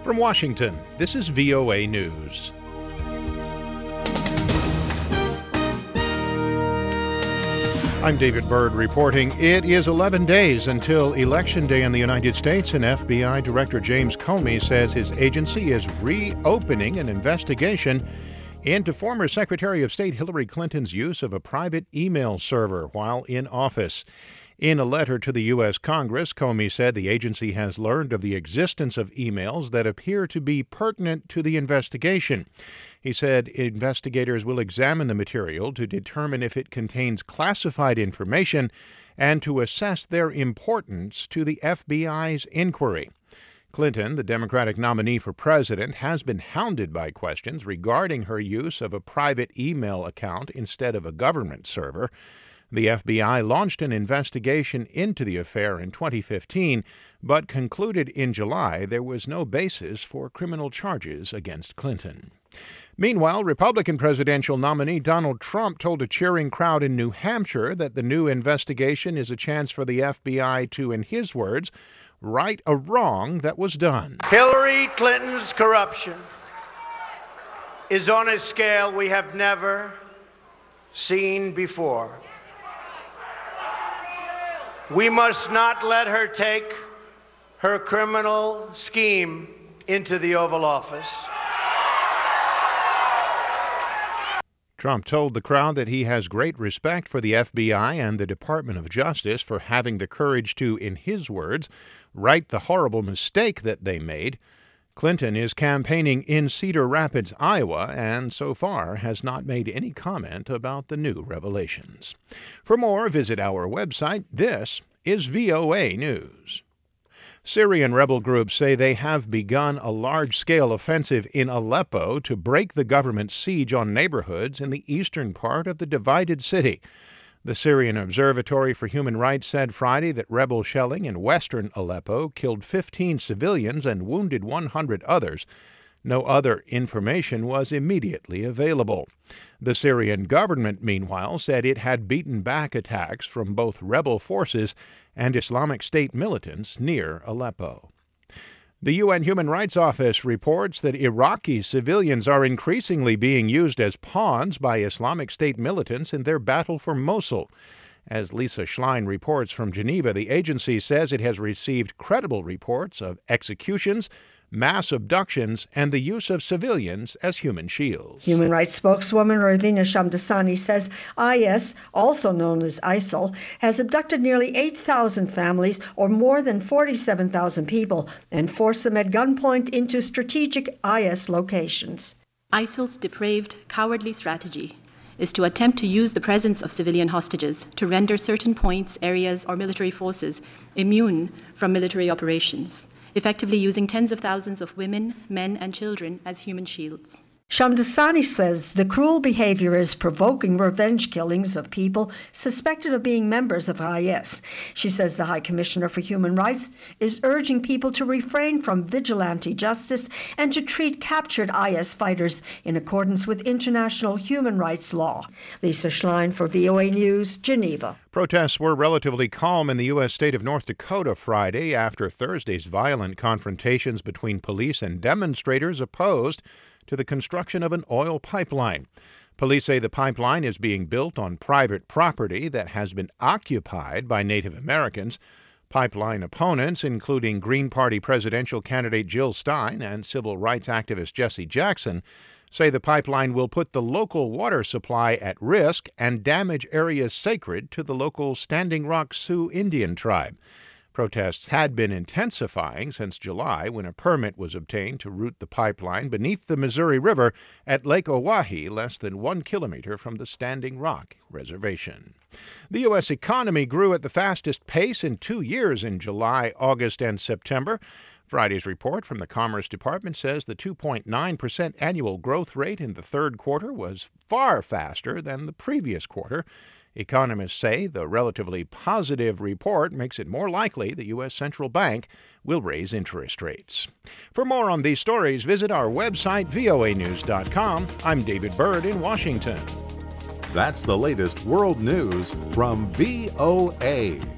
From Washington, this is VOA News. I'm David Byrd reporting. It is 11 days until Election Day in the United States, and FBI Director James Comey says his agency is reopening an investigation into former Secretary of State Hillary Clinton's use of a private email server while in office. In a letter to the U.S. Congress, Comey said the agency has learned of the existence of emails that appear to be pertinent to the investigation. He said investigators will examine the material to determine if it contains classified information and to assess their importance to the FBI's inquiry. Clinton, the Democratic nominee for president, has been hounded by questions regarding her use of a private email account instead of a government server. The FBI launched an investigation into the affair in 2015, but concluded in July there was no basis for criminal charges against Clinton. Meanwhile, Republican presidential nominee Donald Trump told a cheering crowd in New Hampshire that the new investigation is a chance for the FBI to, in his words, right a wrong that was done. Hillary Clinton's corruption is on a scale we have never seen before. We must not let her take her criminal scheme into the Oval Office. Trump told the crowd that he has great respect for the FBI and the Department of Justice for having the courage to, in his words, right the horrible mistake that they made. Clinton is campaigning in Cedar Rapids, Iowa, and so far has not made any comment about the new revelations. For more, visit our website. This is VOA News. Syrian rebel groups say they have begun a large-scale offensive in Aleppo to break the government's siege on neighborhoods in the eastern part of the divided city. The Syrian Observatory for Human Rights said Friday that rebel shelling in western Aleppo killed 15 civilians and wounded 100 others. No other information was immediately available. The Syrian government, meanwhile, said it had beaten back attacks from both rebel forces and Islamic State militants near Aleppo. The UN Human Rights Office reports that Iraqi civilians are increasingly being used as pawns by Islamic State militants in their battle for Mosul. As Lisa Schlein reports from Geneva, the agency says it has received credible reports of executions, mass abductions, and the use of civilians as human shields. Human rights spokeswoman Ravina Shamdasani says IS, also known as ISIL, has abducted nearly 8,000 families, or more than 47,000 people, and forced them at gunpoint into strategic IS locations. ISIL's depraved, cowardly strategy is to attempt to use the presence of civilian hostages to render certain points, areas, or military forces immune from military operations, effectively using tens of thousands of women, men, and children as human shields. Shamdasani says the cruel behavior is provoking revenge killings of people suspected of being members of IS. She says the High Commissioner for Human Rights is urging people to refrain from vigilante justice and to treat captured IS fighters in accordance with international human rights law. Lisa Schlein for VOA News, Geneva. Protests were relatively calm in the U.S. state of North Dakota Friday after Thursday's violent confrontations between police and demonstrators opposed to the construction of an oil pipeline. Police say the pipeline is being built on private property that has been occupied by Native Americans. Pipeline opponents, including Green Party presidential candidate Jill Stein and civil rights activist Jesse Jackson, say the pipeline will put the local water supply at risk and damage areas sacred to the local Standing Rock Sioux Indian tribe. Protests had been intensifying since July when a permit was obtained to route the pipeline beneath the Missouri River at Lake Oahe, less than 1 kilometer from the Standing Rock Reservation. The U.S. economy grew at the fastest pace in 2 years in July, August, and September. Friday's report from the Commerce Department says the 2.9% annual growth rate in the third quarter was far faster than the previous quarter. Economists say the relatively positive report makes it more likely the U.S. Central Bank will raise interest rates. For more on these stories, visit our website, voanews.com. I'm David Byrd in Washington. That's the latest world news from VOA.